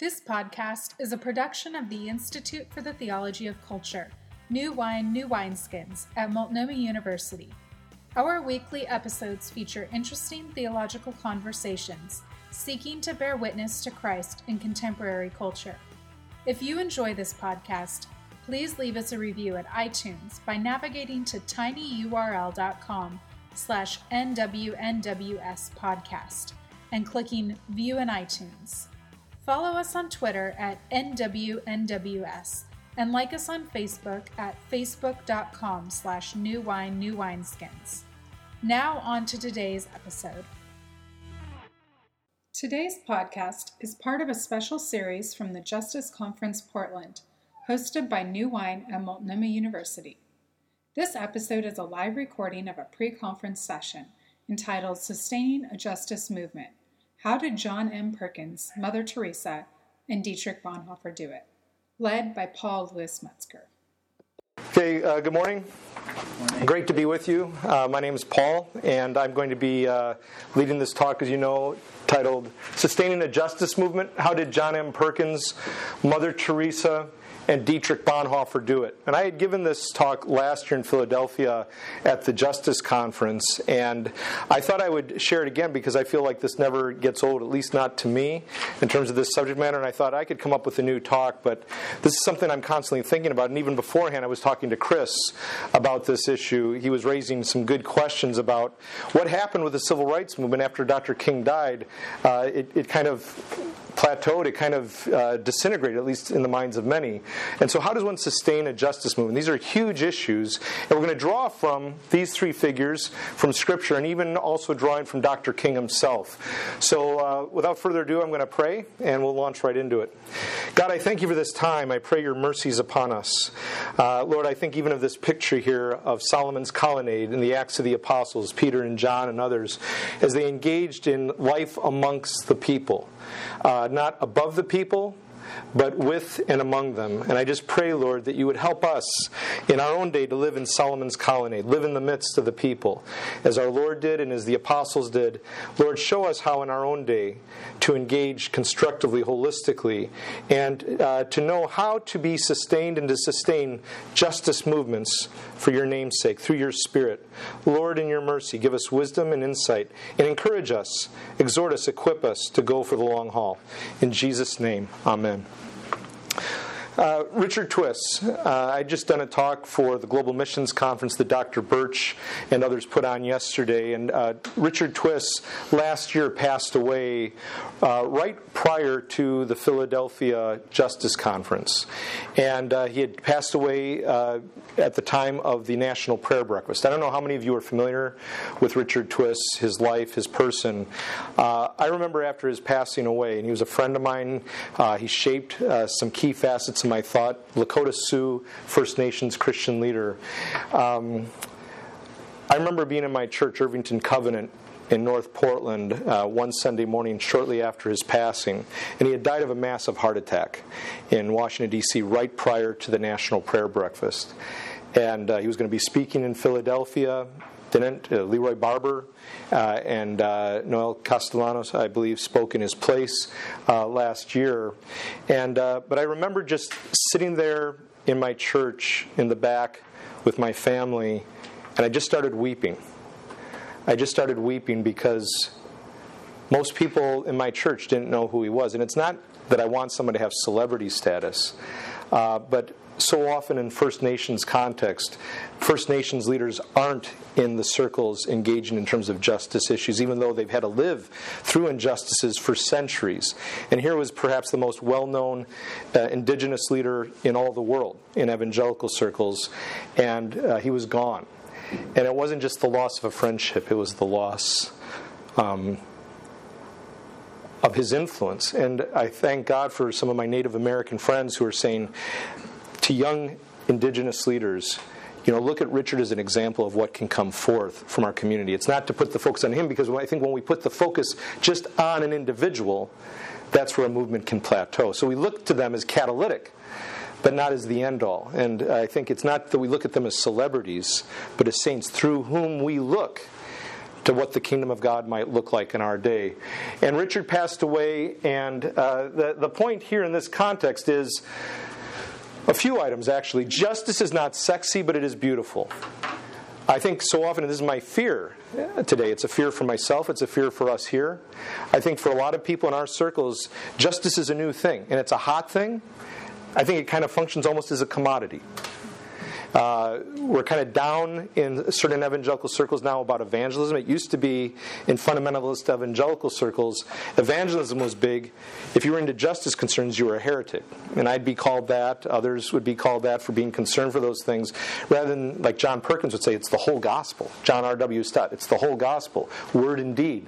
This podcast is a production of the Institute for the Theology of Culture, New Wine, New Wineskins at Multnomah University. Our weekly episodes feature interesting theological conversations seeking to bear witness to Christ in contemporary culture. If you enjoy this podcast, please leave us a review at iTunes by navigating to tinyurl.com/NWNWS podcast and clicking View in iTunes. Follow us on Twitter at NWNWS and like us on Facebook at facebook.com/newwineskins. Now on to today's episode. Today's podcast is part of a special series from the Justice Conference Portland, hosted by New Wine at Multnomah University. This episode is a live recording of a pre-conference session entitled Sustaining a Justice Movement. How did John M. Perkins, Mother Teresa, and Dietrich Bonhoeffer do it? Led by Paul Louis Metzger. Okay, good morning. Great to be with you. My name is Paul, and I'm going to be leading this talk, as you know, titled Sustaining a Justice Movement. How did John M. Perkins, Mother Teresa, and Dietrich Bonhoeffer do it? And I had given this talk last year in Philadelphia at the Justice Conference, and I thought I would share it again because I feel like this never gets old, at least not to me, in terms of this subject matter, and I thought I could come up with a new talk, but this is something I'm constantly thinking about, and even beforehand I was talking to Chris about this issue. He was raising some good questions about what happened with the civil rights movement after Dr. King died. It kind of plateaued, it kind of disintegrated, at least in the minds of many. And so how does one sustain a justice movement? These are huge issues, and we're going to draw from these three figures from Scripture, and even also drawing from Dr. King himself. So without further ado, I'm going to pray, and we'll launch right into it. God, I thank you for this time. I pray your mercies upon us. Lord, I think even of this picture here of Solomon's colonnade and the Acts of the Apostles, Peter and John and others, as they engaged in life amongst the people. Not above the people, but with and among them. And I just pray, Lord, that you would help us in our own day to live in Solomon's colonnade, live in the midst of the people, as our Lord did and as the apostles did. Lord, show us how in our own day to engage constructively, holistically, and to know how to be sustained and to sustain justice movements for your name's sake, through your Spirit. Lord, in your mercy, give us wisdom and insight, and encourage us, exhort us, equip us to go for the long haul. In Jesus' name, amen. Richard Twiss. I'd just done a talk for the Global Missions Conference that Dr. Birch and others put on yesterday. And Richard Twiss last year passed away right prior to the Philadelphia Justice Conference. And he had passed away at the time of the National Prayer Breakfast. I don't know how many of you are familiar with Richard Twiss, his life, his person. I remember after his passing away, and he was a friend of mine, he shaped some key facets of my thought. Lakota Sioux, First Nations Christian leader. I remember being in my church, Irvington Covenant, in North Portland one Sunday morning shortly after his passing. And he had died of a massive heart attack in Washington, D.C. right prior to the National Prayer Breakfast. And he was going to be speaking in Philadelphia. Leroy Barber and Noel Castellanos, I believe, spoke in his place last year. And but I remember just sitting there in my church in the back with my family, and I just started weeping. I just started weeping because most people in my church didn't know who he was. And it's not that I want someone to have celebrity status, but so often in First Nations context, First Nations leaders aren't in the circles engaging in terms of justice issues, even though they've had to live through injustices for centuries. And here was perhaps the most well-known indigenous leader in all the world, in evangelical circles, and he was gone. And it wasn't just the loss of a friendship, it was the loss of his influence. And I thank God for some of my Native American friends who are saying to young indigenous leaders, look at Richard as an example of what can come forth from our community. It's not to put the focus on him, because I think when we put the focus just on an individual, that's where a movement can plateau. So we look to them as catalytic, but not as the end-all. And I think it's not that we look at them as celebrities, but as saints through whom we look to what the kingdom of God might look like in our day. And Richard passed away, and the point here in this context is a few items, actually. Justice is not sexy, but it is beautiful. I think so often, and this is my fear today, it's a fear for myself, it's a fear for us here. I think for a lot of people in our circles, justice is a new thing, and it's a hot thing. I think it kind of functions almost as a commodity. We're kind of down in certain evangelical circles now about evangelism. It used to be in fundamentalist evangelical circles, evangelism was big. If you were into justice concerns, you were a heretic. And I'd be called that. Others would be called that for being concerned for those things. Rather than, like John Perkins would say, it's the whole gospel. John R.W. Stott, it's the whole gospel, word and deed.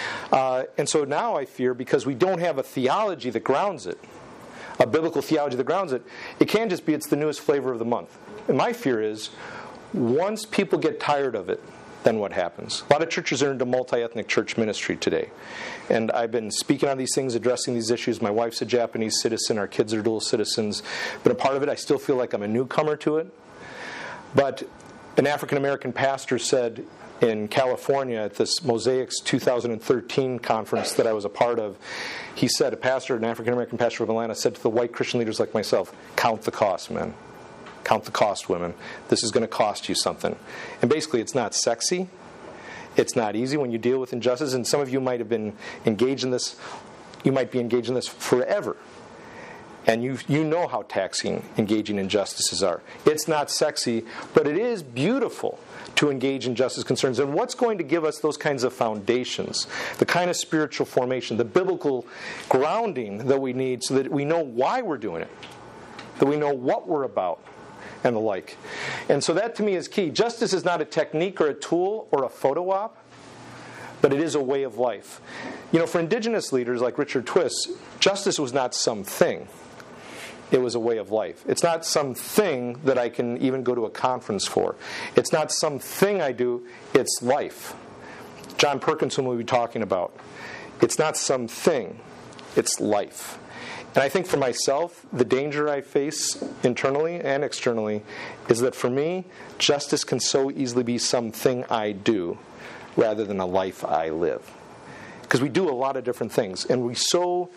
And so now I fear, because we don't have a theology that grounds it, a biblical theology that grounds it, it can just be it's the newest flavor of the month. And my fear is, once people get tired of it, then what happens? A lot of churches are into multi-ethnic church ministry today. And I've been speaking on these things, addressing these issues. My wife's a Japanese citizen. Our kids are dual citizens. But a part of it, I still feel like I'm a newcomer to it. But an African-American pastor said in California at this Mosaics 2013 conference that I was a part of, he said, an African-American pastor of Atlanta, said to the white Christian leaders like myself, count the cost, men. Count the cost, women. This is going to cost you something. And basically, it's not sexy. It's not easy when you deal with injustice. And some of you might have been engaged in this. You might be engaged in this forever. And you know how taxing engaging in injustices are. It's not sexy, but it is beautiful to engage in justice concerns. And what's going to give us those kinds of foundations, the kind of spiritual formation, the biblical grounding that we need so that we know why we're doing it, that we know what we're about, and the like. And so that to me is key. Justice is not a technique or a tool or a photo op, but it is a way of life. You know, for indigenous leaders like Richard Twiss, justice was not something. It was a way of life. It's not something that I can even go to a conference for. It's not something I do. It's life. John Perkins, whom we'll be talking about. It's not something. It's life. And I think for myself, the danger I face internally and externally is that for me, justice can so easily be something I do rather than a life I live. Because we do a lot of different things, and we so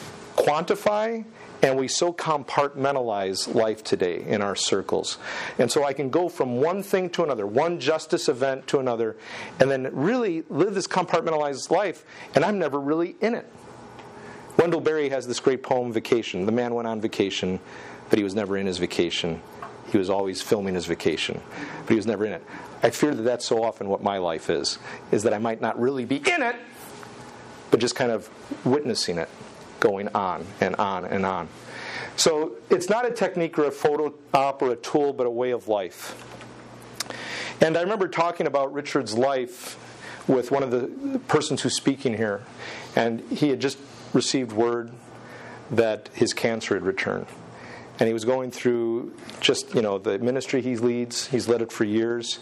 quantify and we so compartmentalize life today in our circles. And so I can go from one thing to another, one justice event to another, and then really live this compartmentalized life, and I'm never really in it. Wendell Berry has this great poem, Vacation. The man went on vacation, but he was never in his vacation. He was always filming his vacation, but he was never in it. I fear that that's so often what my life is that I might not really be in it, but just kind of witnessing it going on and on and on. So it's not a technique or a photo op or a tool, but a way of life. And I remember talking about Richard's life with one of the persons who's speaking here, and he had just received word that his cancer had returned. And he was going through just, the ministry he leads. He's led it for years.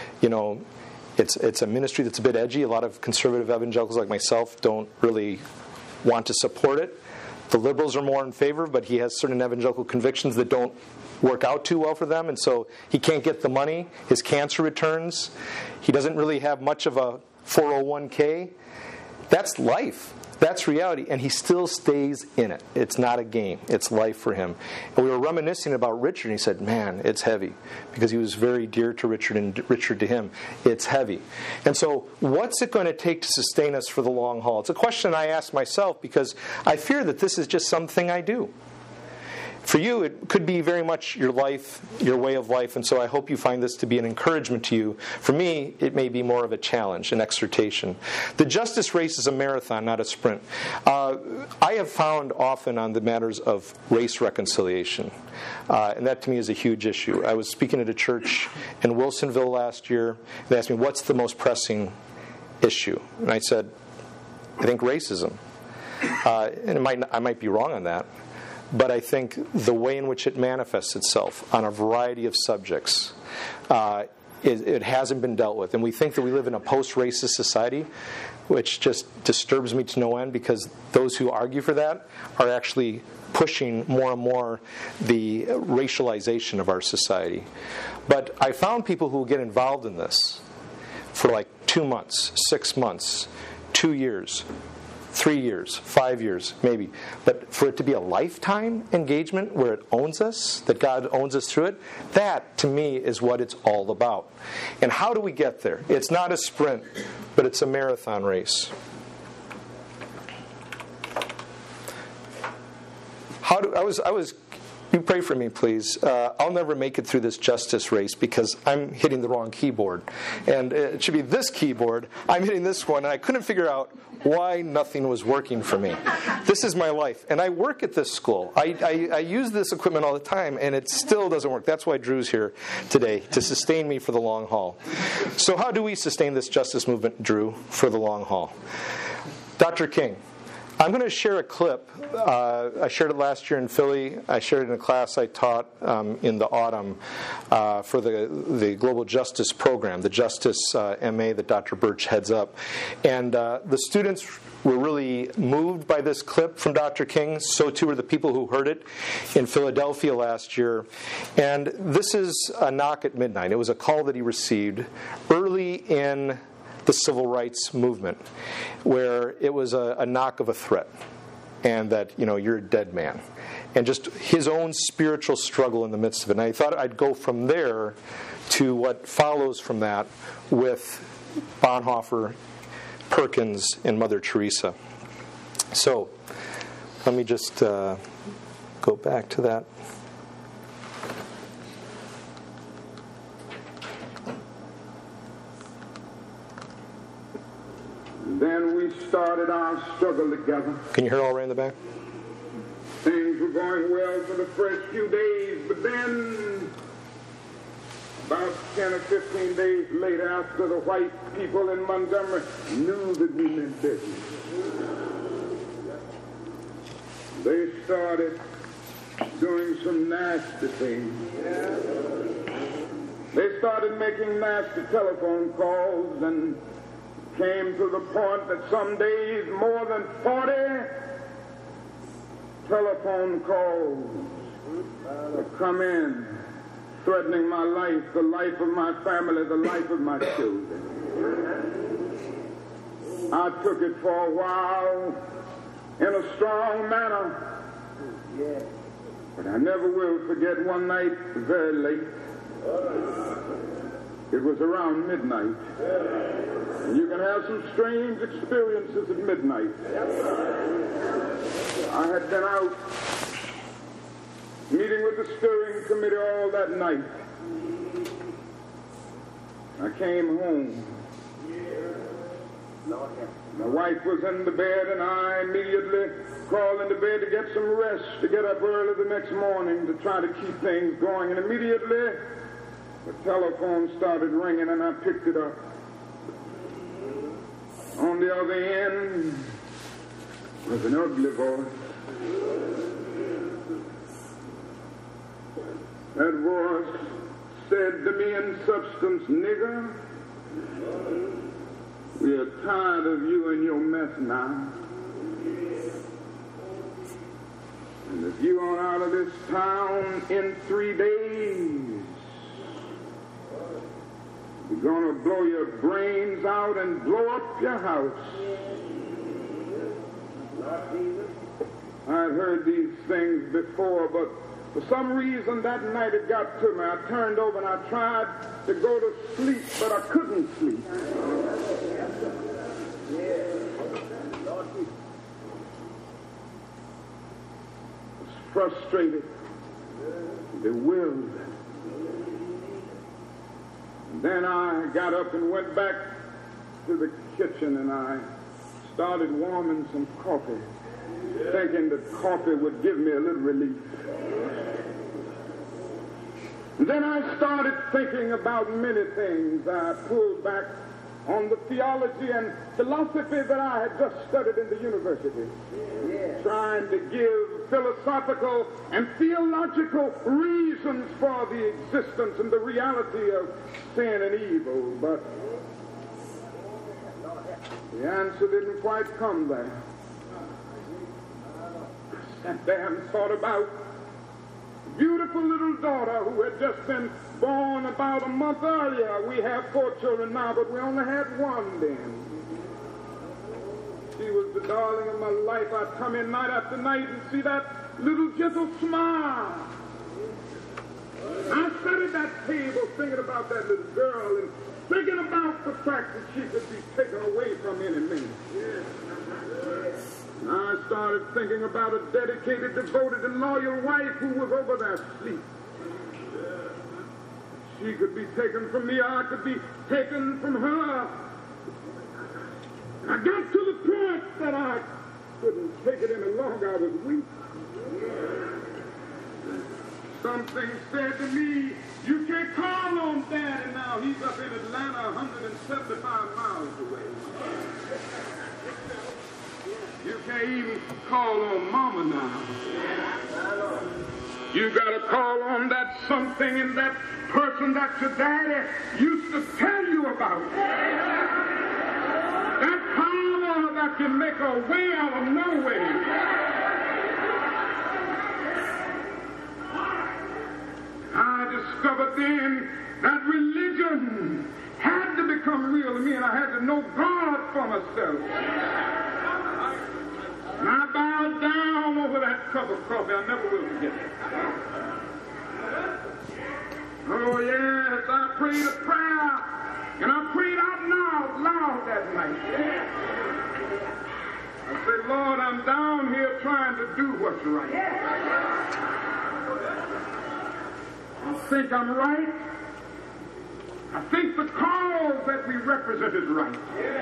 It's a ministry that's a bit edgy. A lot of conservative evangelicals like myself don't really want to support it. The liberals are more in favor, but he has certain evangelical convictions that don't work out too well for them, and so he can't get the money. His cancer returns. He doesn't really have much of a 401k. That's life. That's reality, and he still stays in it. It's not a game. It's life for him. And we were reminiscing about Richard, and he said, man, it's heavy, because he was very dear to Richard and Richard to him. It's heavy. And so what's it going to take to sustain us for the long haul? It's a question I ask myself, because I fear that this is just something I do. For you, it could be very much your life, your way of life, and so I hope you find this to be an encouragement to you. For me, it may be more of a challenge, an exhortation. The justice race is a marathon, not a sprint. I have found often on the matters of race reconciliation, and that to me is a huge issue. I was speaking at a church in Wilsonville last year. They asked me, what's the most pressing issue? And I said, I think racism. And I might be wrong on that. But I think the way in which it manifests itself on a variety of subjects, it hasn't been dealt with. And we think that we live in a post-racist society, which just disturbs me to no end, because those who argue for that are actually pushing more and more the racialization of our society. But I found people who get involved in this for like 2 months, 6 months, 2 years, 3 years, 5 years, maybe. But for it to be a lifetime engagement where it owns us, that God owns us through it, that, to me, is what it's all about. And how do we get there? It's not a sprint, but it's a marathon race. You pray for me, please. I'll never make it through this justice race because I'm hitting the wrong keyboard. And it should be this keyboard. I'm hitting this one, and I couldn't figure out why nothing was working for me. This is my life. And I work at this school. I use this equipment all the time, and it still doesn't work. That's why Drew's here today, to sustain me for the long haul. So how do we sustain this justice movement, Drew, for the long haul? Dr. King. I'm going to share a clip. I shared it last year in Philly. I shared it in a class I taught in the autumn for the Global Justice Program, the Justice MA that Dr. Birch heads up. And the students were really moved by this clip from Dr. King. So too were the people who heard it in Philadelphia last year. And this is a knock at midnight. It was a call that he received early in the civil rights movement, where it was a knock of a threat, and that, you're a dead man, and just his own spiritual struggle in the midst of it. And I thought I'd go from there to what follows from that with Bonhoeffer, Perkins, and Mother Teresa. So let me just go back to that. Then we started our struggle together. Can you hear all right in the back? Things were going well for the first few days, but then about 10 or 15 days later, after the white people in Montgomery knew that we meant business, they started doing some nasty things. They started making nasty telephone calls and came to the point that some days more than 40 telephone calls would come in, threatening my life, the life of my family, the life of my children. I took it for a while in a strong manner, but I never will forget one night very late. It was around midnight. And you can have some strange experiences at midnight. I had been out meeting with the steering committee all that night. I came home. My wife was in the bed, and I immediately crawled into bed to get some rest, to get up early the next morning to try to keep things going. And immediately the telephone started ringing, and I picked it up. On the other end was an ugly voice. That voice said to me in substance, "Nigger, we are tired of you and your mess now. And if you aren't out of this town in 3 days, we're going to blow your brains out and blow up your house." I've heard these things before, but for some reason that night it got to me. I turned over and I tried to go to sleep, but I couldn't sleep. I was frustrated, bewildered. Then I got up and went back to the kitchen, and I started warming some coffee, thinking that coffee would give me a little relief. And then I started thinking about many things. I pulled back on the theology and philosophy that I had just studied in the university, trying to give philosophical and theological reasons for the existence and the reality of sin and evil. But the answer didn't quite come there. I sat there and thought about beautiful little daughter who had just been born about a month earlier. We have 4 children now, but we only had one then. She was the darling of my life. I'd come in night after night and see that little gentle smile. I sat at that table thinking about that little girl and thinking about the fact that she could be taken away from any minute. I started thinking about a dedicated, devoted, and loyal wife who was over there asleep. She could be taken from me, I could be taken from her. I got to the point that I couldn't take it any longer. I was weak. Something said to me, you can't call on Daddy now. He's up in Atlanta, 175 miles away. You can't even call on Mama now. You got to call on that something and that person that your daddy used to tell you about. That power that can make a way out of no way. I discovered then that religion had to become real to me, and I had to know God for myself. And I bowed down over that cup of coffee. I never will forget it. Oh, yes, I prayed a prayer, and I prayed out loud that night. I said, Lord, I'm down here trying to do what's right. I think I'm right. I think the cause that we represent is right.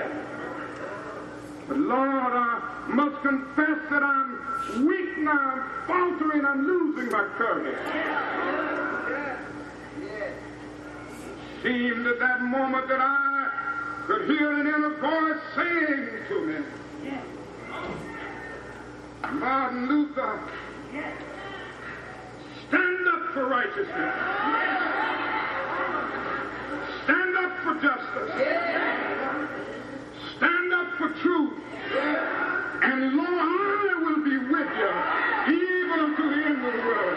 But Lord, I must confess that I'm weak now, I'm faltering, I'm losing my courage. Seemed at that moment that I could hear an inner voice saying to me, Martin Luther, stand up for righteousness. Stand up for justice. Stand up for truth. And Lord, I will be with you even unto the end of the world.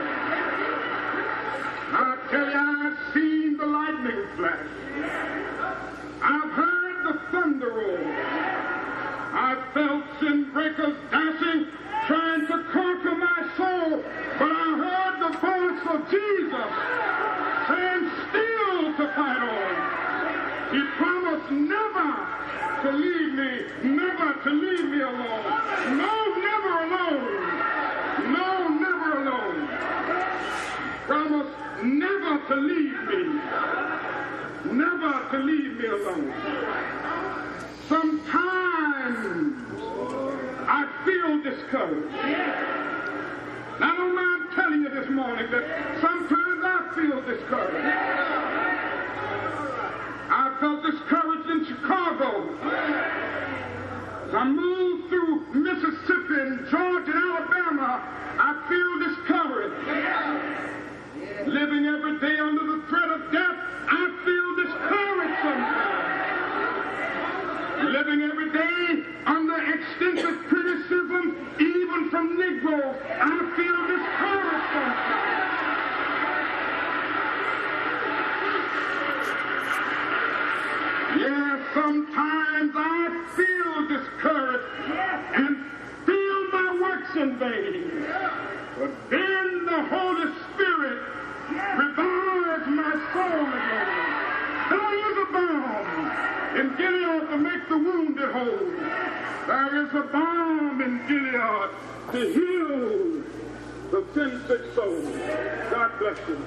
I tell you, I've seen the lightning flash. I've heard the thunder roll. I've felt sin breakers dashing, trying to conquer my soul. But I heard the voice of Jesus saying still to fight on. He promised never to leave me, never to leave me alone. No, never alone. No, never alone. Promise never to leave me. Never to leave me alone. Sometimes I feel discouraged. And I don't mind telling you this morning that sometimes I feel discouraged. I felt discouraged in Chicago. As I moved through Mississippi and Georgia and Alabama, I feel discouraged. Living every day under the threat of death, I feel discouraged sometimes. Living every day under extensive criticism, even from Negroes, I feel discouraged sometimes. Yes, sometimes I feel discouraged and feel my works in vain. But then the Holy Spirit revives my soul again. There is a balm in Gilead to make the wounded whole. There is a balm in Gilead to heal the sin-sick soul. God bless you.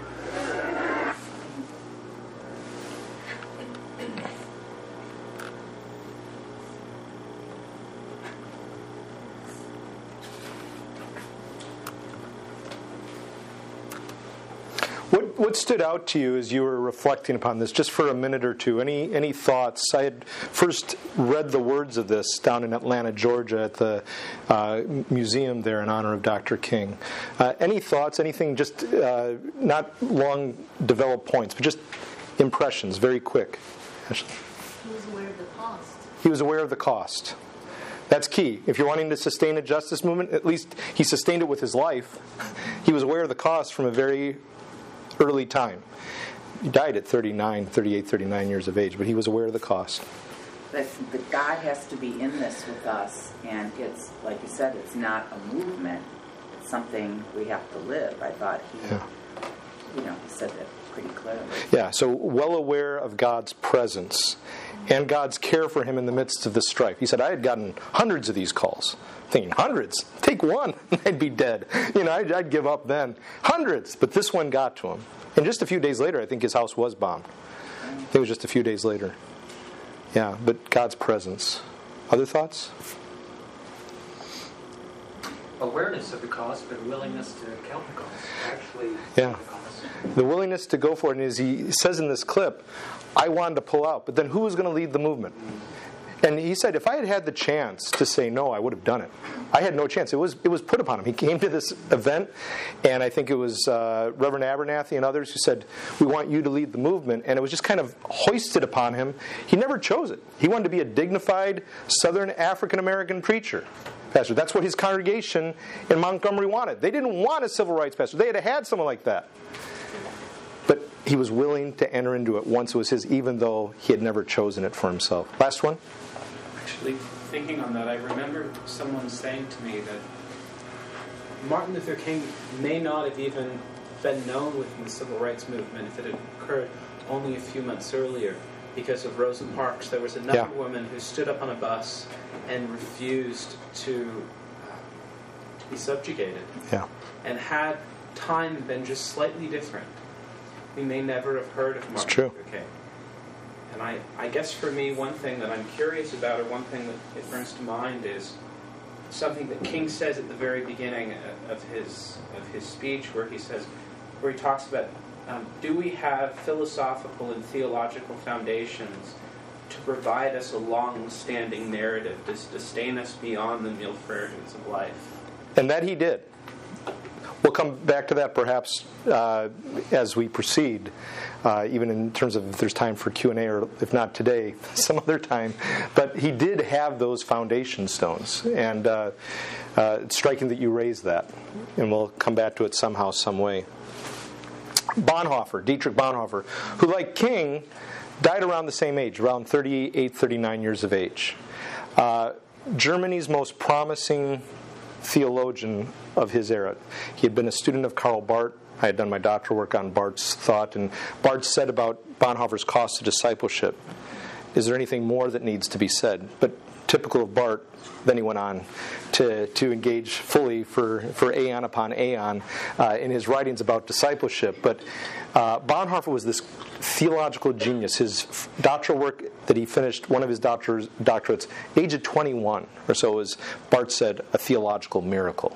What stood out to you as you were reflecting upon this, just for a minute or two? Any thoughts? I had first read the words of this down in Atlanta, Georgia, at the museum there in honor of Dr. King. Any thoughts? Anything? Just not long developed points, but just impressions, very quick. He was aware of the cost. He was aware of the cost. That's key. If you're wanting to sustain a justice movement, at least he sustained it with his life. He was aware of the cost from a very early time. He died at 39 years of age, but he was aware of the cost. But God has to be in this with us, and it's, like you said, it's not a movement. It's something we have to live. I thought he said that pretty clearly. Yeah, so well aware of God's presence and God's care for him in the midst of the strife. He said, I had gotten hundreds of these calls. Thinking, hundreds? Take one, I'd be dead. I'd give up then. Hundreds, but this one got to him. And just a few days later, I think his house was bombed. I think it was just a few days later. Yeah, but God's presence. Other thoughts? Awareness of the cost, but willingness to count the cost. Actually, yeah. The willingness to go for it. And as he says in this clip, I wanted to pull out, but then who was going to lead the movement? And he said, if I had had the chance to say no, I would have done it. I had no chance. It was put upon him. He came to this event, and I think it was Reverend Abernathy and others who said, we want you to lead the movement. And it was just kind of hoisted upon him. He never chose it. He wanted to be a dignified Southern African-American preacher. Pastor. That's what his congregation in Montgomery wanted. They didn't want a civil rights pastor. They had someone like that. But he was willing to enter into it once it was his, even though he had never chosen it for himself. Last one? Actually, thinking on that, I remember someone saying to me that Martin Luther King may not have even been known within the civil rights movement if it had occurred only a few months earlier because of Rosa Parks. There was another woman who stood up on a bus and refused to be subjugated. Yeah. And had time been just slightly different, we may never have heard of Martin Luther King. And I guess for me, one thing that I'm curious about, or one thing that it brings to mind, is something that King says at the very beginning of his speech, where he talks about, do we have philosophical and theological foundations to provide us a long-standing narrative to sustain us beyond the meal fragrance of life? And that he did. We'll come back to that perhaps as we proceed, even in terms of if there's time for Q&A, or if not today, some other time. But he did have those foundation stones, and it's striking that you raised that, and we'll come back to it somehow, some way. Bonhoeffer, Dietrich Bonhoeffer, who, like King, died around the same age, around 38, 39 years of age. Germany's most promising theologian of his era. He had been a student of Karl Barth. I had done my doctoral work on Barth's thought, and Barth said about Bonhoeffer's cost to discipleship, is there anything more that needs to be said? But typical of Barth, then he went on to engage fully for aeon upon aeon in his writings about discipleship. But Bonhoeffer was this theological genius. His doctoral work that he finished, one of his doctorates, age of 21 or so, was, Barth said, a theological miracle.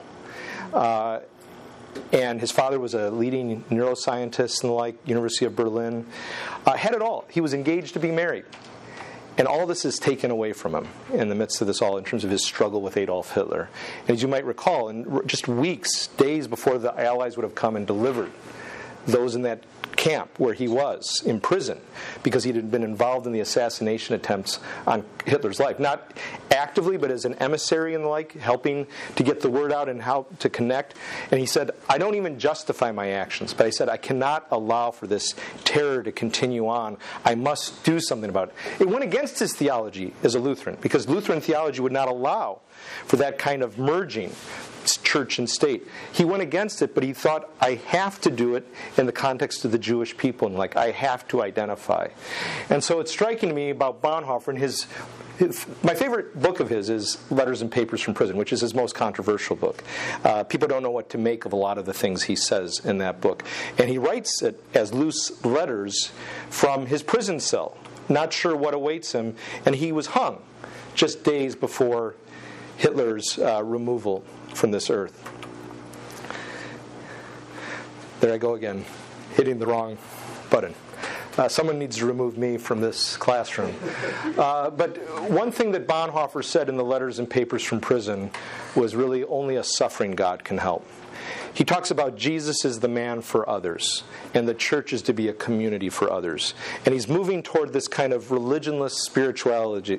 And his father was a leading neuroscientist and the like, University of Berlin. Had it all. He was engaged to be married. And all this is taken away from him in the midst of this all in terms of his struggle with Adolf Hitler. And as you might recall, in just weeks, days before the Allies would have come and delivered those in that camp where he was in prison because he had been involved in the assassination attempts on Hitler's life. Not actively, but as an emissary and the like, helping to get the word out and how to connect. And he said, I don't even justify my actions, but I said, I cannot allow for this terror to continue on. I must do something about it. It went against his theology as a Lutheran, because Lutheran theology would not allow for that kind of merging, church and state. He went against it, but he thought, I have to do it in the context of the Jewish people, and I have to identify. And so it's striking to me about Bonhoeffer, and my favorite book of his is Letters and Papers from Prison, which is his most controversial book. People don't know what to make of a lot of the things he says in that book. And he writes it as loose letters from his prison cell, not sure what awaits him, and he was hung just days before Hitler's removal from this earth. There I go again, hitting the wrong button. Someone needs to remove me from this classroom. But one thing that Bonhoeffer said in the Letters and Papers from Prison was really only a suffering God can help. he talks about Jesus is the man for others, and the church is to be a community for others. And he's moving toward this kind of religionless spirituality,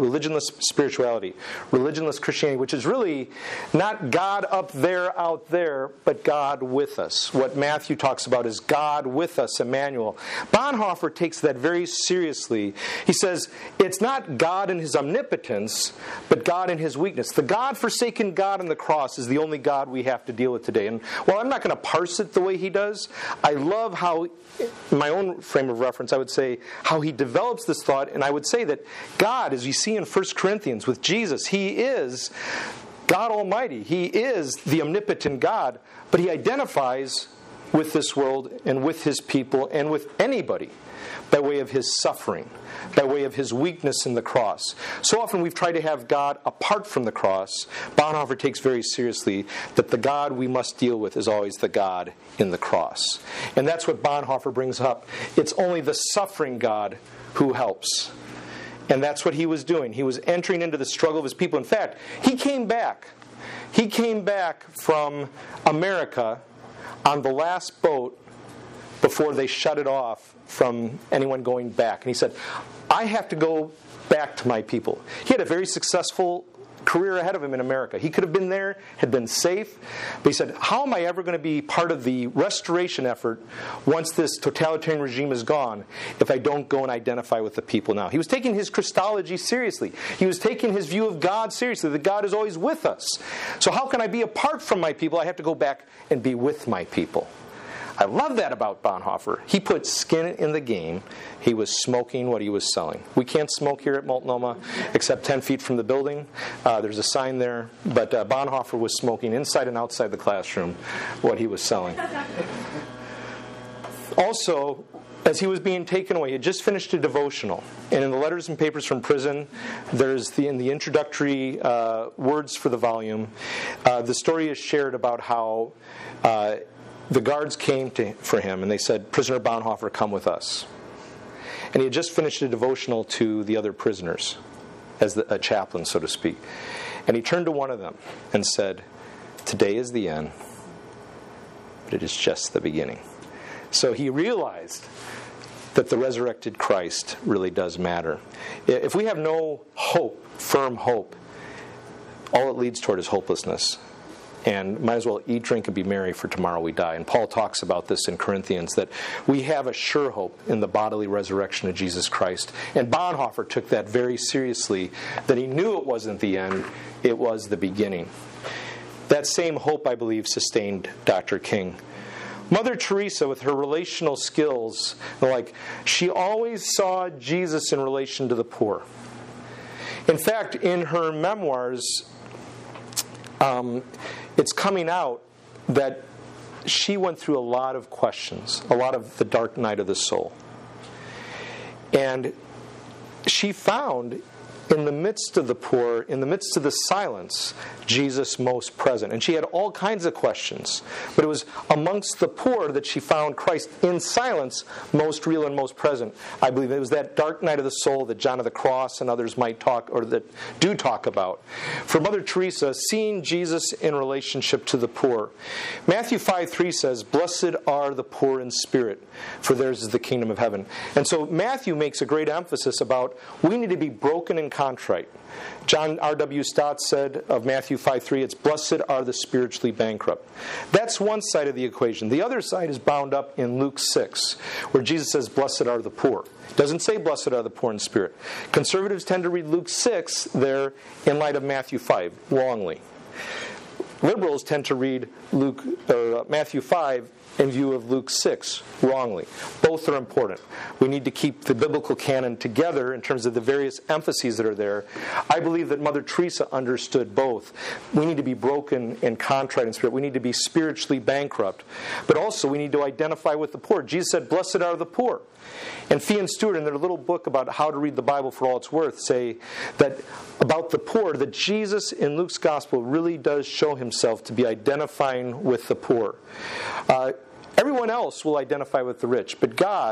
religionless Christianity, which is really not God up there, out there, but God with us. What Matthew talks about is God with us, Emmanuel. Bonhoeffer takes that very seriously. He says, it's not God in his omnipotence, but God in his weakness. The God-forsaken God on the cross is the only God we have to deal with today. And while I'm not going to parse it the way he does, I love how, in my own frame of reference, I would say how he develops this thought. And I would say that God, as you see in 1 Corinthians with Jesus, he is God Almighty. He is the omnipotent God, but he identifies with this world and with his people and with anybody by way of his suffering, by way of his weakness in the cross. So often we've tried to have God apart from the cross. Bonhoeffer takes very seriously that the God we must deal with is always the God in the cross. And that's what Bonhoeffer brings up. It's only the suffering God who helps. And that's what he was doing. He was entering into the struggle of his people. In fact, he came back. He came back from America on the last boat before they shut it off from anyone going back. And he said, I have to go back to my people. He had a very successful career ahead of him in America. He could have been there, had been safe. But he said, how am I ever going to be part of the restoration effort once this totalitarian regime is gone if I don't go and identify with the people now? He was taking his Christology seriously. He was taking his view of God seriously, that God is always with us. So how can I be apart from my people? I have to go back and be with my people. I love that about Bonhoeffer. He put skin in the game. He was smoking what he was selling. We can't smoke here at Multnomah except 10 feet from the building. There's a sign there. But Bonhoeffer was smoking inside and outside the classroom what he was selling. Also, as he was being taken away, he had just finished a devotional. And in the letters and papers from prison, there's in the introductory words for the volume, the story is shared about how the guards came for him and they said, Prisoner Bonhoeffer, come with us. And he had just finished a devotional to the other prisoners, as a chaplain, so to speak. And he turned to one of them and said, today is the end, but it is just the beginning. So he realized that the resurrected Christ really does matter. If we have no hope, firm hope, all it leads toward is hopelessness. And might as well eat, drink, and be merry, for tomorrow we die. And Paul talks about this in Corinthians, that we have a sure hope in the bodily resurrection of Jesus Christ. And Bonhoeffer took that very seriously, that he knew it wasn't the end, it was the beginning. That same hope, I believe, sustained Dr. King. Mother Teresa, with her relational skills, she always saw Jesus in relation to the poor. In fact, in her memoirs, it's coming out that she went through a lot of questions, a lot of the dark night of the soul. And she found in the midst of the poor, in the midst of the silence, Jesus most present. And she had all kinds of questions. But it was amongst the poor that she found Christ in silence most real and most present. I believe it was that dark night of the soul that John of the Cross and others might talk, or that do talk about. For Mother Teresa, seeing Jesus in relationship to the poor. Matthew 5:3 says, blessed are the poor in spirit, for theirs is the kingdom of heaven. And so Matthew makes a great emphasis about we need to be broken and contrite. John R.W. Stott said of Matthew 5:3, it's blessed are the spiritually bankrupt. That's one side of the equation. The other side is bound up in Luke 6, where Jesus says, blessed are the poor. It doesn't say blessed are the poor in spirit. Conservatives tend to read Luke 6 there in light of Matthew 5, wrongly. Liberals tend to read Matthew 5 in view of Luke 6, wrongly. Both are important. We need to keep the biblical canon together in terms of the various emphases that are there. I believe that Mother Teresa understood both. We need to be broken and contrite in spirit. We need to be spiritually bankrupt. But also we need to identify with the poor. Jesus said, blessed are the poor. And Fee and Stewart, in their little book about how to read the Bible for all it's worth, say that about the poor, that Jesus in Luke's gospel really does show himself to be identifying with the poor. Everyone else will identify with the rich, but God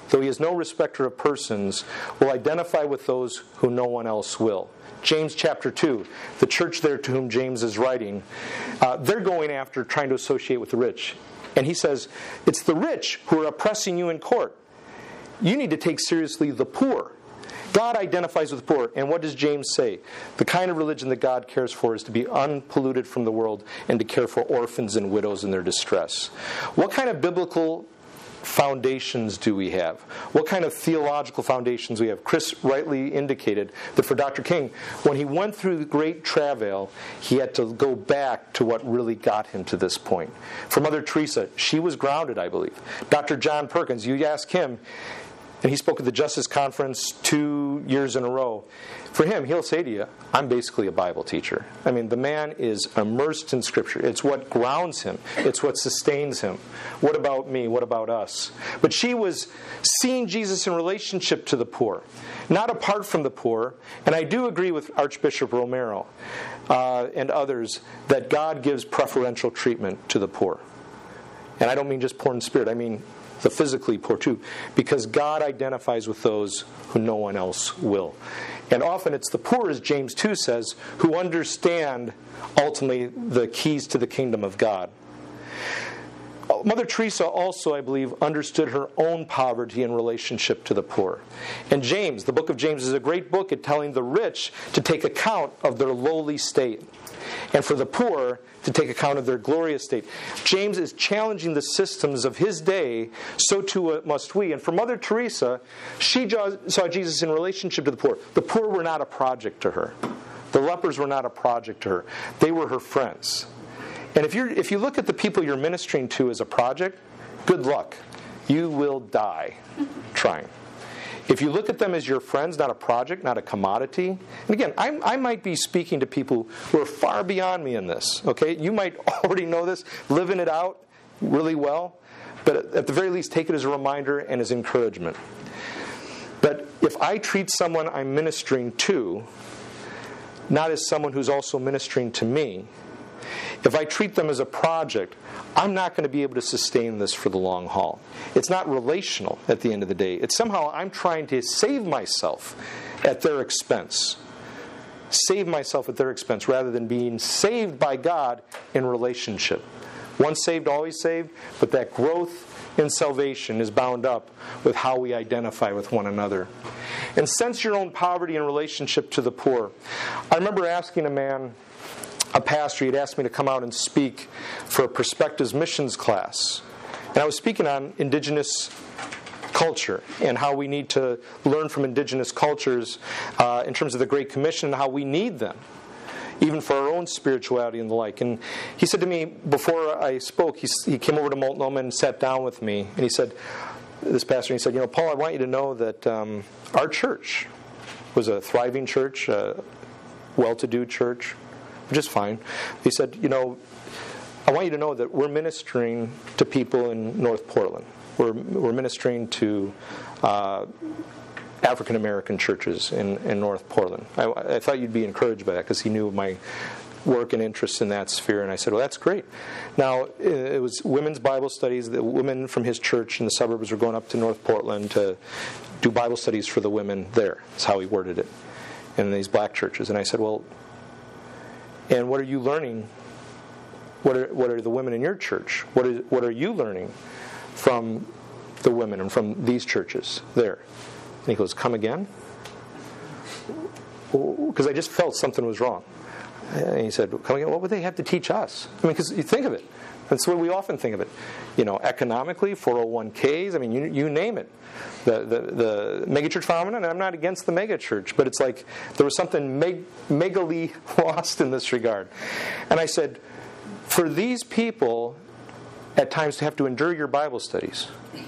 though he is no respecter of persons, will identify with those who no one else will. James chapter 2, the church there to whom James is writing, they're going after trying to associate with the rich. And he says, it's the rich who are oppressing you in court. You need to take seriously the poor. God identifies with the poor. And what does James say? The kind of religion that God cares for is to be unpolluted from the world and to care for orphans and widows in their distress. What kind of biblical foundations do we have? What kind of theological foundations we have? Chris rightly indicated that for Dr. King, when he went through the great travail, he had to go back to what really got him to this point. For Mother Teresa, she was grounded, I believe. Dr. John Perkins, you ask him, and he spoke at the Justice Conference 2 years in a row. For him, he'll say to you, I'm basically a Bible teacher. I mean, the man is immersed in Scripture. It's what grounds him. It's what sustains him. What about me? What about us? But she was seeing Jesus in relationship to the poor, not apart from the poor. And I do agree with Archbishop Romero and others that God gives preferential treatment to the poor. And I don't mean just poor in spirit. I mean the physically poor too, because God identifies with those who no one else will. And often it's the poor, as James 2 says, who understand ultimately the keys to the kingdom of God. Mother Teresa also, I believe, understood her own poverty in relationship to the poor. And James, the book of James, is a great book at telling the rich to take account of their lowly state, and for the poor to take account of their glorious state. James is challenging the systems of his day, so too must we. And for Mother Teresa, she saw Jesus in relationship to the poor. The poor were not a project to her. The lepers were not a project to her. They were her friends. And if you look at the people you're ministering to as a project, good luck. You will die trying. If you look at them as your friends, not a project, not a commodity. And again, I might be speaking to people who are far beyond me in this. Okay, you might already know this, living it out really well. But at the very least, take it as a reminder and as encouragement. But if I treat someone I'm ministering to, not as someone who's also ministering to me, if I treat them as a project, I'm not going to be able to sustain this for the long haul. It's not relational at the end of the day. It's somehow I'm trying to save myself at their expense. Save myself at their expense rather than being saved by God in relationship. Once saved, always saved, but that growth in salvation is bound up with how we identify with one another. And sense your own poverty in relationship to the poor. I remember asking a pastor, he had asked me to come out and speak for a Perspectives missions class. And I was speaking on indigenous culture and how we need to learn from indigenous cultures in terms of the Great Commission and how we need them, even for our own spirituality and the like. And he said to me, before I spoke, he came over to Multnomah and sat down with me. And he said, this pastor, he said, Paul, I want you to know that our church was a thriving church, a well-to-do church, just fine. He said, I want you to know that we're ministering to people in North Portland. We're ministering to African American churches in North Portland. I thought you'd be encouraged by that because he knew my work and interest in that sphere. And I said, well, that's great. Now, it was women's Bible studies. The women from his church in the suburbs were going up to North Portland to do Bible studies for the women there. That's how he worded it, in these black churches. And I said, well, and what are you learning? What are the women in your church? What are you learning from the women and from these churches there? And he goes, come again? Because I just felt something was wrong. And he said, come again? What would they have to teach us? I mean, because you think of it. That's what we often think of it. Economically, 401ks, I mean, you name it. The megachurch phenomenon, and I'm not against the megachurch, but it's like there was something megally lost in this regard. And I said, for these people, at times, to have to endure your Bible studies.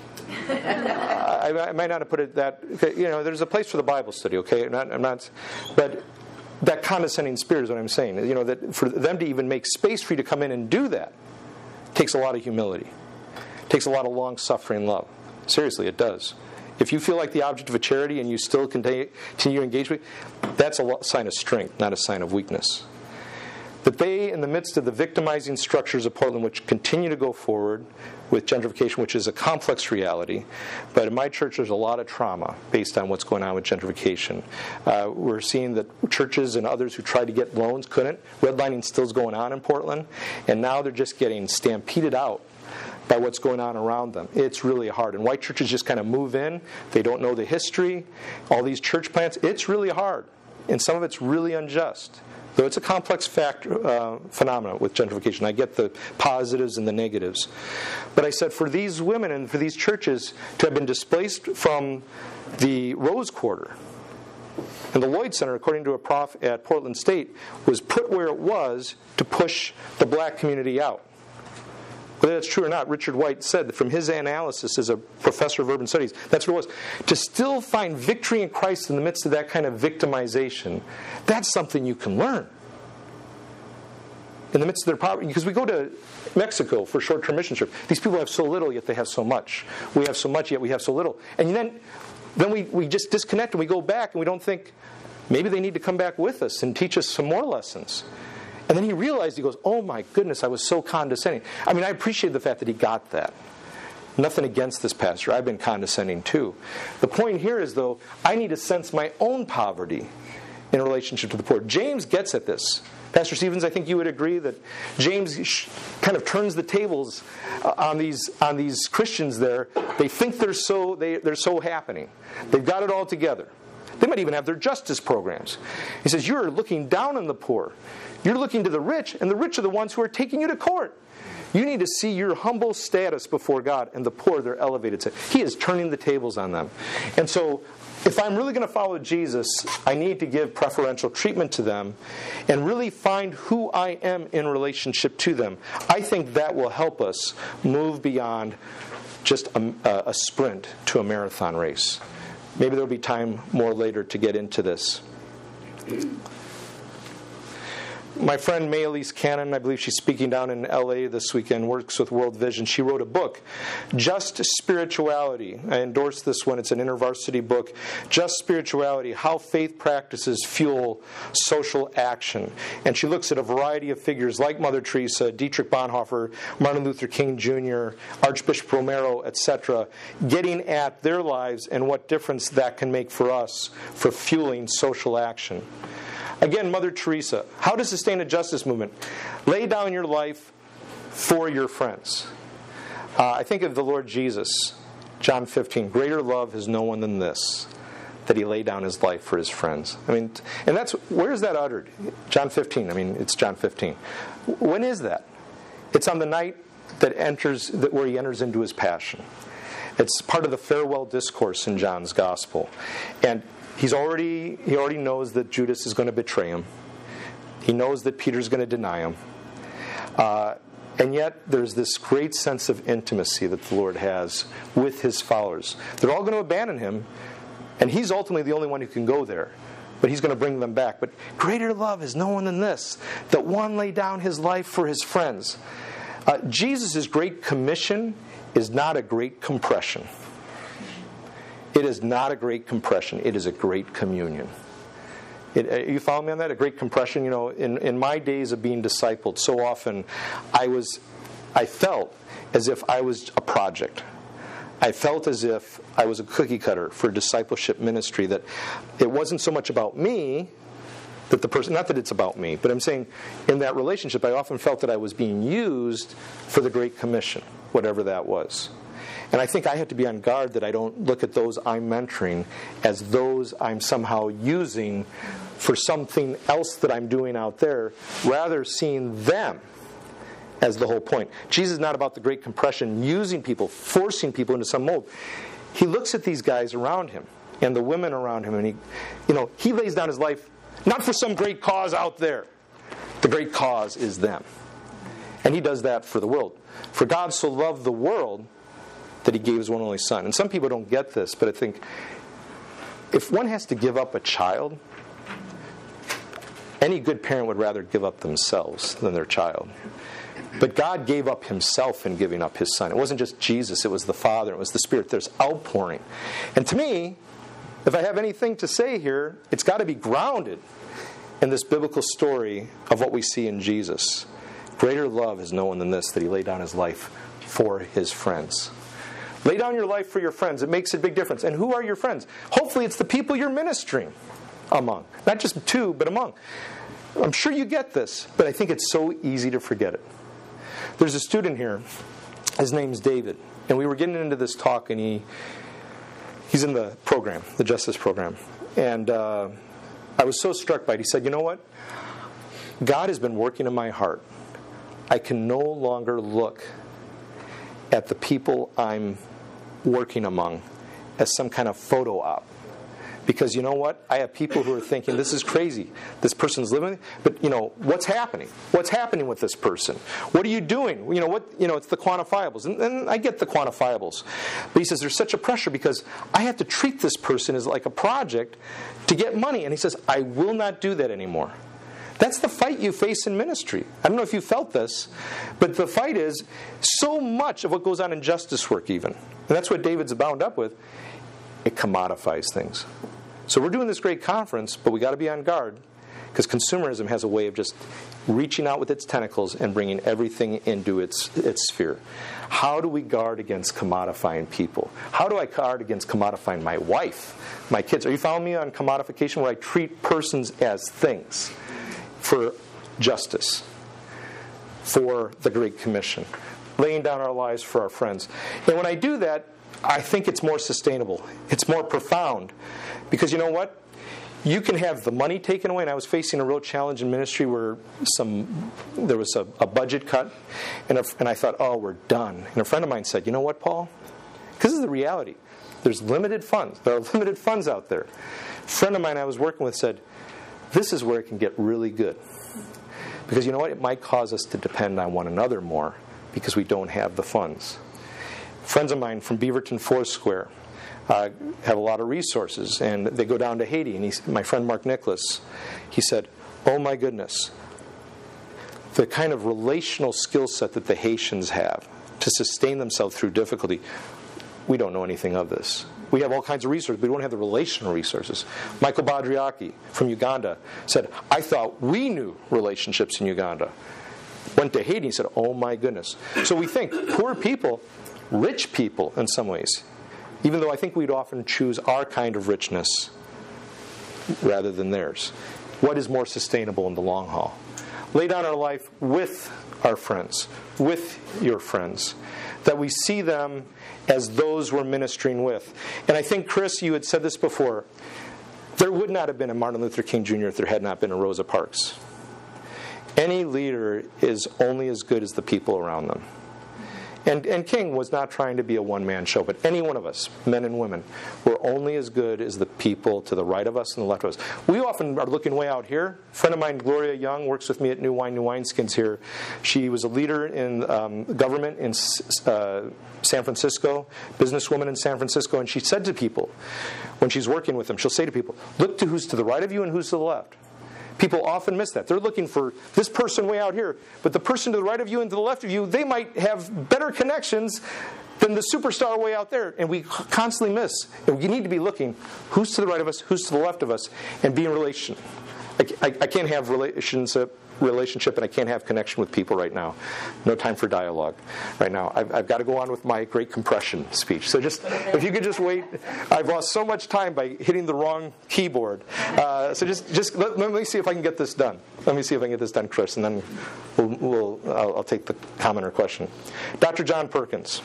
I might not have put it that, there's a place for the Bible study, okay? I'm not, but that condescending spirit is what I'm saying. That for them to even make space for you to come in and do that takes a lot of humility. It takes a lot of long-suffering love. Seriously, it does. If you feel like the object of a charity and you still continue to engage with, that's a sign of strength, not a sign of weakness. But they, in the midst of the victimizing structures of Portland, which continue to go forward with gentrification, which is a complex reality, but in my church there's a lot of trauma based on what's going on with gentrification. We're seeing that churches and others who tried to get loans couldn't. Redlining still is going on in Portland, and now they're just getting stampeded out by what's going on around them. It's really hard. And white churches just kind of move in. They don't know the history. All these church plants, it's really hard. And some of it's really unjust. Though it's a complex phenomenon with gentrification. I get the positives and the negatives. But I said for these women and for these churches to have been displaced from the Rose Quarter, and the Lloyd Center, according to a prof at Portland State, was put where it was to push the black community out. Whether that's true or not, Richard White said that from his analysis as a professor of urban studies, that's what it was. To still find victory in Christ in the midst of that kind of victimization, that's something you can learn. In the midst of their poverty, because we go to Mexico for short-term mission trip. These people have so little, yet they have so much. We have so much, yet we have so little. And then we just disconnect and we go back and we don't think, maybe they need to come back with us and teach us some more lessons. And then he realized, he goes, oh my goodness, I was so condescending. I mean, I appreciate the fact that he got that. Nothing against this pastor. I've been condescending too. The point here is, though, I need to sense my own poverty in relationship to the poor. James gets at this. Pastor Stevens, I think you would agree that James kind of turns the tables on these Christians there. They think they're so happening. They've got it all together. They might even have their justice programs. He says, you're looking down on the poor. You're looking to the rich, and the rich are the ones who are taking you to court. You need to see your humble status before God, and the poor, they're elevated. He is turning the tables on them. And so, if I'm really going to follow Jesus, I need to give preferential treatment to them and really find who I am in relationship to them. I think that will help us move beyond just a sprint to a marathon race. Maybe there'll be time more later to get into this. My friend Mayalise Cannon, I believe she's speaking down in LA this weekend, works with World Vision. She wrote a book, Just Spirituality. I endorse this one. It's an InterVarsity book. Just Spirituality, How Faith Practices Fuel Social Action. And she looks at a variety of figures like Mother Teresa, Dietrich Bonhoeffer, Martin Luther King Jr., Archbishop Romero, etc., getting at their lives and what difference that can make for us for fueling social action. Again, Mother Teresa, how to sustain a justice movement. Lay down your life for your friends. I think of the Lord Jesus, John 15. Greater love has no one than this, that he laid down his life for his friends. I mean, and where is that uttered? John 15. I mean, it's John 15. When is that? It's on the night where he enters into his passion. It's part of the farewell discourse in John's Gospel. And he already knows that Judas is going to betray him. He knows that Peter's going to deny him. And yet there's this great sense of intimacy that the Lord has with his followers. They're all going to abandon him, and he's ultimately the only one who can go there. But he's going to bring them back. But greater love is no one than this, that one lay down his life for his friends. Jesus' great commission is not a great compression. It is not a great compression. It is a great communion. You follow me on that? A great compression. You know, in my days of being discipled, so often I felt as if I was a project. I felt as if I was a cookie cutter for discipleship ministry, that it wasn't so much about me, that the person, not that it's about me, but I'm saying in that relationship, I often felt that I was being used for the Great Commission, whatever that was. And I think I have to be on guard that I don't look at those I'm mentoring as those I'm somehow using for something else that I'm doing out there, rather seeing them as the whole point. Jesus is not about the Great Compression, using people, forcing people into some mold. He looks at these guys around him and the women around him, and he lays down his life not for some great cause out there. The great cause is them. And he does that for the world. For God so loved the world that he gave his one only son. And some people don't get this, but I think if one has to give up a child, any good parent would rather give up themselves than their child. But God gave up himself in giving up his son. It wasn't just Jesus, it was the Father, it was the Spirit. There's outpouring. And to me, if I have anything to say here, it's got to be grounded in this biblical story of what we see in Jesus. Greater love is no one than this, that he laid down his life for his friends. Lay down your life for your friends. It makes a big difference. And who are your friends? Hopefully it's the people you're ministering among. Not just to, but among. I'm sure you get this, but I think it's so easy to forget it. There's a student here. His name's David. And we were getting into this talk, and he's in the program, the Justice program. And I was so struck by it. He said, you know what? God has been working in my heart. I can no longer look at the people I'm working among as some kind of photo op. Because you know what? I have people who are thinking, this is crazy. This person's living, but what's happening? What's happening with this person? What are you doing? It's the quantifiables. And I get the quantifiables. But he says there's such a pressure because I have to treat this person as like a project to get money. And he says, I will not do that anymore. That's the fight you face in ministry. I don't know if you felt this, but the fight is so much of what goes on in justice work even. And that's what David's bound up with. It commodifies things. So we're doing this great conference, but we got to be on guard because consumerism has a way of just reaching out with its tentacles and bringing everything into its sphere. How do we guard against commodifying people? How do I guard against commodifying my wife, my kids? Are you following me on commodification where I treat persons as things for justice, for the Great Commission, laying down our lives for our friends? And when I do that, I think it's more sustainable. It's more profound. Because you know what? You can have the money taken away. And I was facing a real challenge in ministry where there was a budget cut. And I thought, oh, we're done. And a friend of mine said, you know what, Paul? Because this is the reality. There's limited funds. There are limited funds out there. A friend of mine I was working with said, this is where it can get really good. Because you know what? It might cause us to depend on one another more because we don't have the funds. Friends of mine from Beaverton Foursquare have a lot of resources, and they go down to Haiti. And my friend Mark Nicholas, he said, oh my goodness, the kind of relational skill set that the Haitians have to sustain themselves through difficulty, we don't know anything of this. We have all kinds of resources, but we don't have the relational resources. Michael Badriaki from Uganda said, I thought we knew relationships in Uganda. Went to Haiti and said, oh my goodness. So we think poor people, rich people in some ways, even though I think we'd often choose our kind of richness rather than theirs. What is more sustainable in the long haul? Lay down our life with our friends, with your friends, that we see them as those we're ministering with. And I think, Chris, you had said this before, there would not have been a Martin Luther King Jr. if there had not been a Rosa Parks. Any leader is only as good as the people around them. And King was not trying to be a one-man show, but any one of us, men and women, we're only as good as the people to the right of us and the left of us. We often are looking way out here. A friend of mine, Gloria Young, works with me at New Wine, New Wineskins here. She was a leader in government in San Francisco, businesswoman in San Francisco, and she said to people, when she's working with them, she'll say to people, look to who's to the right of you and who's to the left. People often miss that. They're looking for this person way out here, but the person to the right of you and to the left of you, they might have better connections than the superstar way out there. And we constantly miss. And we need to be looking who's to the right of us, who's to the left of us, and be in relation. I can't have relationship and I can't have connection with people right now. No time for dialogue right now. I've got to go on with my great compression speech. So just, if you could just wait. I've lost so much time by hitting the wrong keyboard. So just let me see if I can get this done. Let me see if I can get this done, Chris, and then I'll take the comment or question. Dr. John Perkins.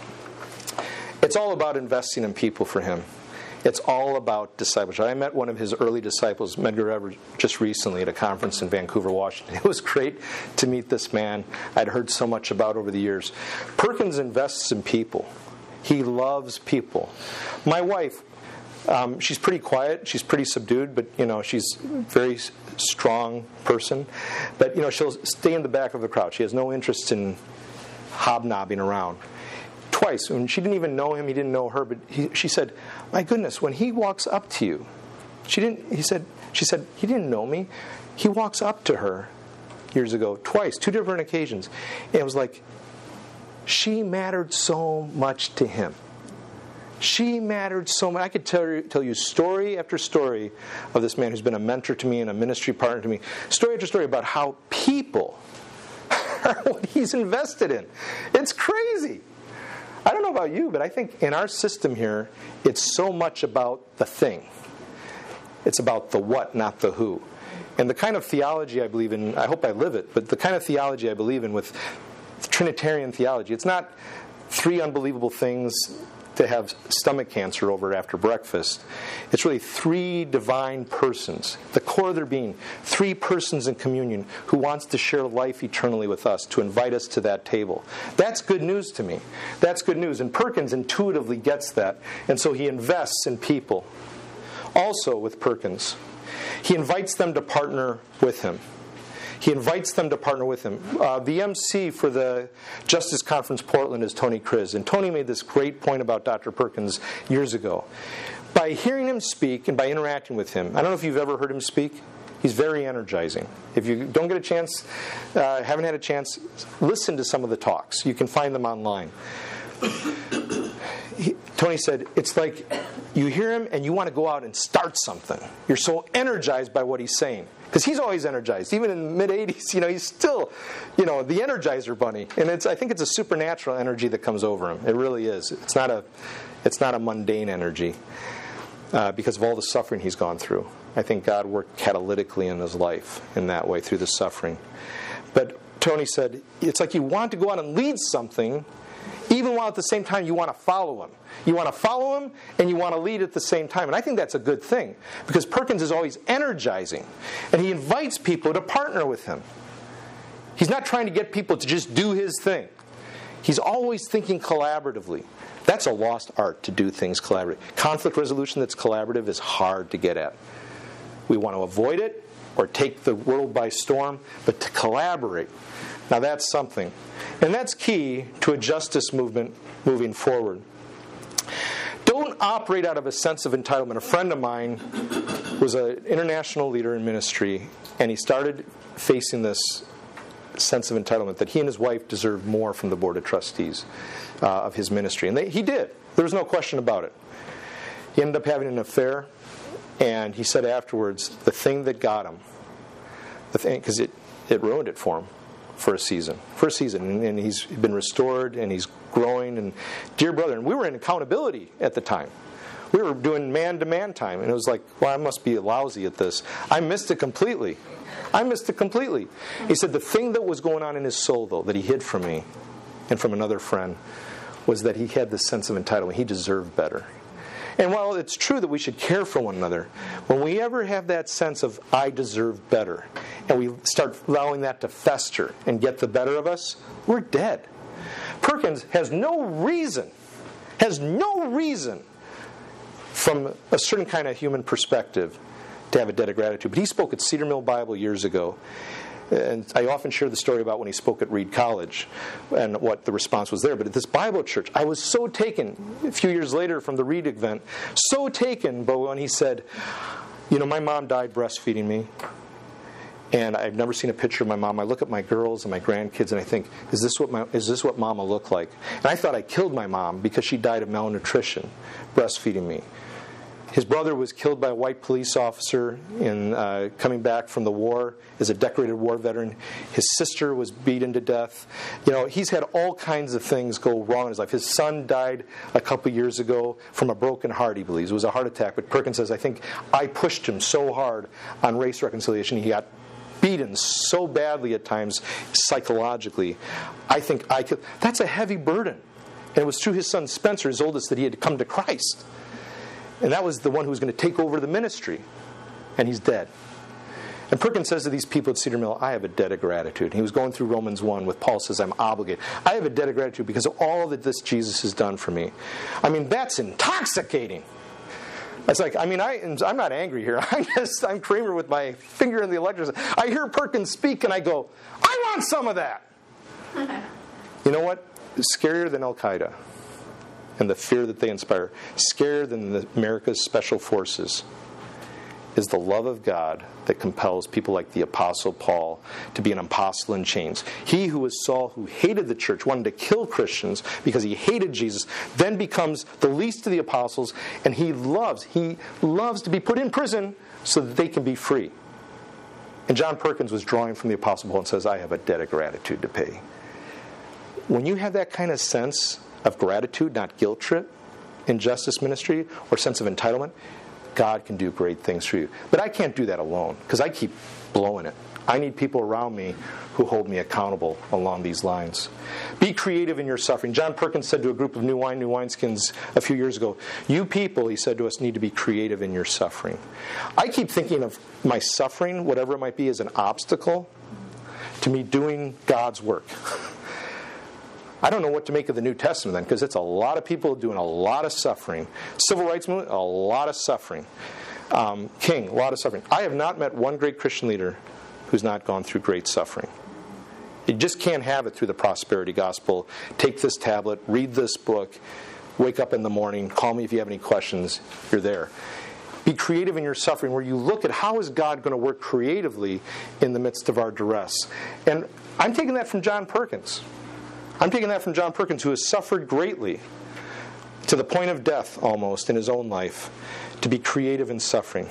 It's all about investing in people for him. It's all about discipleship. I met one of his early disciples, Medgar Evers, just recently at a conference in Vancouver, Washington. It was great to meet this man I'd heard so much about over the years. Perkins invests in people. He loves people. My wife, she's pretty quiet. She's pretty subdued, but she's a very strong person. But she'll stay in the back of the crowd. She has no interest in hobnobbing around. Twice, when she didn't even know him, he didn't know her, but she said, my goodness, when he walks up to you, she said, he didn't know me. He walks up to her years ago, twice, 2 different occasions. And it was like, she mattered so much to him. She mattered so much. I could tell you story after story of this man who's been a mentor to me and a ministry partner to me. Story after story about how people are what he's invested in. It's crazy. I don't know about you, but I think in our system here, it's so much about the thing. It's about the what, not the who. And the kind of theology I believe in, I hope I live it, but the kind of theology I believe in with Trinitarian theology, it's not three unbelievable things to have stomach cancer over after breakfast. It's really three divine persons, the core of their being, three persons in communion who wants to share life eternally with us, to invite us to that table. That's good news to me. That's good news. And Perkins intuitively gets that, and so he invests in people. Also with Perkins, he invites them to partner with him. He invites them to partner with him. The MC for the Justice Conference Portland is Tony Kriz. And Tony made this great point about Dr. Perkins years ago. By hearing him speak and by interacting with him, I don't know if you've ever heard him speak, he's very energizing. If you don't get a chance, haven't had a chance, listen to some of the talks. You can find them online. Tony said, it's like you hear him and you want to go out and start something. You're so energized by what he's saying. Because he's always energized. Even in the mid-'80s, he's still, the Energizer Bunny. And I think it's a supernatural energy that comes over him. It really is. It's not a mundane energy because of all the suffering he's gone through. I think God worked catalytically in his life in that way through the suffering. But Tony said, it's like you want to go out and lead something, even while at the same time you want to follow him. You want to follow him and you want to lead at the same time. And I think that's a good thing because Perkins is always energizing. And he invites people to partner with him. He's not trying to get people to just do his thing. He's always thinking collaboratively. That's a lost art, to do things collaboratively. Conflict resolution that's collaborative is hard to get at. We want to avoid it or take the world by storm, but to collaborate. Now that's something. And that's key to a justice movement moving forward. Don't operate out of a sense of entitlement. A friend of mine was an international leader in ministry, and he started facing this sense of entitlement that he and his wife deserved more from the board of trustees of his ministry. And he did. There was no question about it. He ended up having an affair, and he said afterwards, the thing that got him, because it ruined it for him. For a season, and he's been restored, and he's growing. And dear brother, and we were in accountability at the time. We were doing man-to-man time, and it was like, well, I must be lousy at this. I missed it completely. He said the thing that was going on in his soul, though, that he hid from me and from another friend, was that he had this sense of entitlement. He deserved better. And while it's true that we should care for one another, when we ever have that sense of, I deserve better, and we start allowing that to fester and get the better of us, we're dead. Perkins has no reason from a certain kind of human perspective to have a debt of gratitude. But he spoke at Cedar Mill Bible years ago. And I often share the story about when he spoke at Reed College and what the response was there. But at this Bible church, I was so taken, a few years later from the Reed event, so taken by when he said, my mom died breastfeeding me. And I've never seen a picture of my mom. I look at my girls and my grandkids and I think, is this what Mama looked like? And I thought I killed my mom because she died of malnutrition, breastfeeding me. His brother was killed by a white police officer in coming back from the war as a decorated war veteran. His sister was beaten to death. He's had all kinds of things go wrong in his life. His son died a couple years ago from a broken heart, he believes. It was a heart attack. But Perkins says, I think I pushed him so hard on race reconciliation. He got beaten so badly at times psychologically. I think I could. That's a heavy burden. And it was through his son Spencer, his oldest, that he had come to Christ. And that was the one who was going to take over the ministry. And he's dead. And Perkins says to these people at Cedar Mill, I have a debt of gratitude. He was going through Romans 1 with Paul says, I'm obligated. I have a debt of gratitude because of all that this Jesus has done for me. I mean, that's intoxicating. It's like, I'm not angry here. I'm Kramer with my finger in the electric. I hear Perkins speak and I go, I want some of that. You know what? It's scarier than Al-Qaeda. And the fear that they inspire, scarier than America's special forces, is the love of God that compels people like the Apostle Paul to be an apostle in chains. He who was Saul, who hated the church, wanted to kill Christians because he hated Jesus, then becomes the least of the apostles, and he loves to be put in prison so that they can be free. And John Perkins was drawing from the Apostle Paul and says, I have a debt of gratitude to pay. When you have that kind of sense of gratitude, not guilt trip, in justice ministry, or sense of entitlement, God can do great things for you. But I can't do that alone, because I keep blowing it. I need people around me who hold me accountable along these lines. Be creative in your suffering. John Perkins said to a group of new wineskins a few years ago, you people, he said to us, need to be creative in your suffering. I keep thinking of my suffering, whatever it might be, as an obstacle to me doing God's work. I don't know what to make of the New Testament then, because it's a lot of people doing a lot of suffering. Civil rights movement, a lot of suffering. King, a lot of suffering. I have not met one great Christian leader who's not gone through great suffering. You just can't have it through the prosperity gospel. Take this tablet, read this book, wake up in the morning, call me if you have any questions, you're there. Be creative in your suffering, where you look at how is God going to work creatively in the midst of our duress. And I'm taking that from John Perkins. Who has suffered greatly, to the point of death almost in his own life, to be creative in suffering.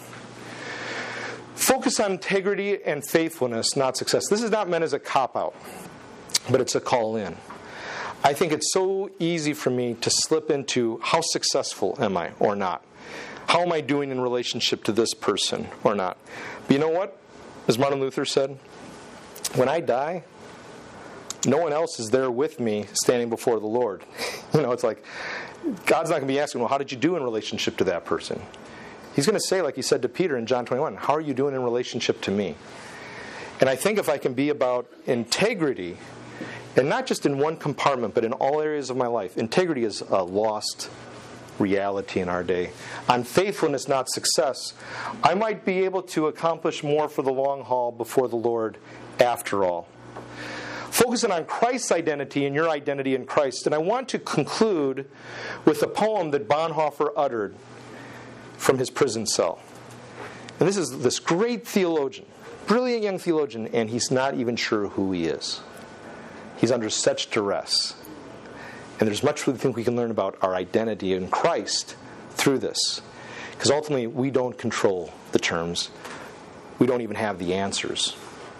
Focus on integrity and faithfulness, not success. This is not meant as a cop-out, but it's a call in. I think it's so easy for me to slip into how successful am I or not? How am I doing in relationship to this person or not? But you know what? As Martin Luther said, when I die, no one else is there with me standing before the Lord. It's like, God's not going to be asking, well, how did you do in relationship to that person? He's going to say, like he said to Peter in John 21, how are you doing in relationship to me? And I think if I can be about integrity, and not just in one compartment, but in all areas of my life. Integrity is a lost reality in our day. On faithfulness, not success, I might be able to accomplish more for the long haul before the Lord after all. Focusing on Christ's identity and your identity in Christ. And I want to conclude with a poem that Bonhoeffer uttered from his prison cell. And this is this great theologian, brilliant young theologian, and he's not even sure who he is. He's under such duress. And there's much we think we can learn about our identity in Christ through this. Because ultimately, we don't control the terms. We don't even have the answers.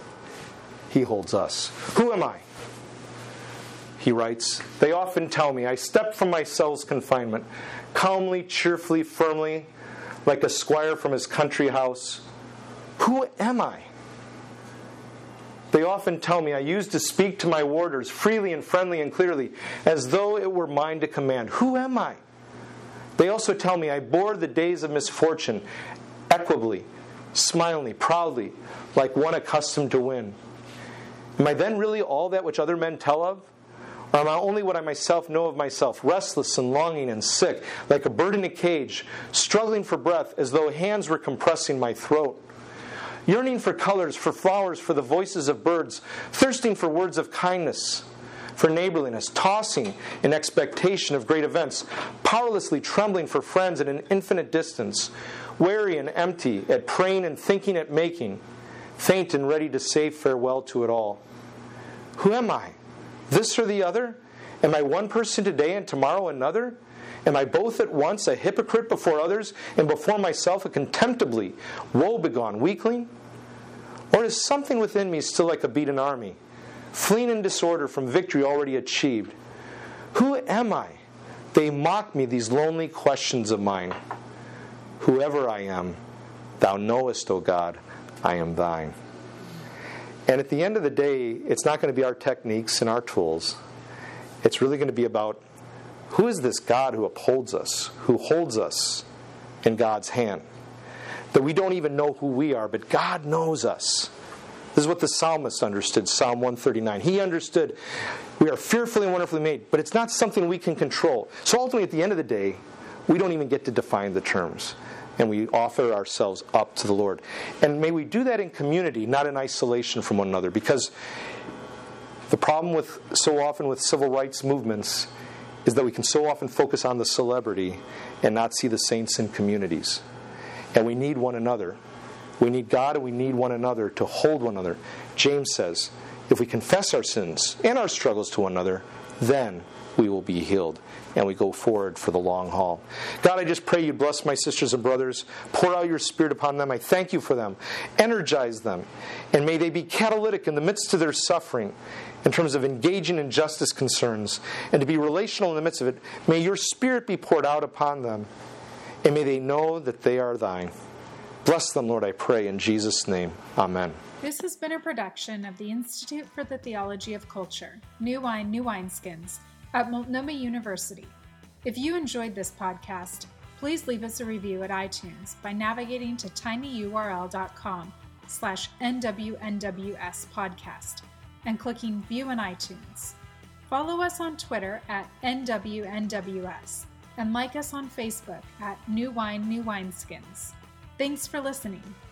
He holds us. Who am I? He writes, they often tell me I stepped from my cell's confinement, calmly, cheerfully, firmly, like a squire from his country house. Who am I? They often tell me I used to speak to my warders freely and friendly and clearly, as though it were mine to command. Who am I? They also tell me I bore the days of misfortune equably, smilingly, proudly, like one accustomed to win. Am I then really all that which other men tell of? Or am I only what I myself know of myself, restless and longing and sick, like a bird in a cage, struggling for breath as though hands were compressing my throat? Yearning for colors, for flowers, for the voices of birds, thirsting for words of kindness, for neighborliness, tossing in expectation of great events, powerlessly trembling for friends at an infinite distance, weary and empty at praying and thinking at making, faint and ready to say farewell to it all. Who am I? This or the other? Am I one person today and tomorrow another? Am I both at once a hypocrite before others and before myself a contemptibly woe-begone weakling? Or is something within me still like a beaten army, fleeing in disorder from victory already achieved? Who am I? They mock me, these lonely questions of mine. Whoever I am, thou knowest, O God, I am thine. And at the end of the day, it's not going to be our techniques and our tools. It's really going to be about who is this God who upholds us, who holds us in God's hand? That we don't even know who we are, but God knows us. This is what the psalmist understood, Psalm 139. He understood we are fearfully and wonderfully made, but it's not something we can control. So ultimately, at the end of the day, we don't even get to define the terms. And we offer ourselves up to the Lord. And may we do that in community, not in isolation from one another. Because the problem so often with civil rights movements is that we can so often focus on the celebrity and not see the saints in communities. And we need one another. We need God and we need one another to hold one another. James says, if we confess our sins and our struggles to one another, then we will be healed. And we go forward for the long haul. God, I just pray you bless my sisters and brothers. Pour out your Spirit upon them. I thank you for them. Energize them. And may they be catalytic in the midst of their suffering in terms of engaging in justice concerns and to be relational in the midst of it. May your Spirit be poured out upon them. And may they know that they are thine. Bless them, Lord, I pray, in Jesus' name. Amen. This has been a production of the Institute for the Theology of Culture, New Wine, New Wineskins, at Multnomah University. If you enjoyed this podcast, please leave us a review at iTunes by navigating to tinyurl.com/NWNWS podcast and clicking View in iTunes. Follow us on Twitter at NWNWS and like us on Facebook at New Wine, New Wineskins. Thanks for listening.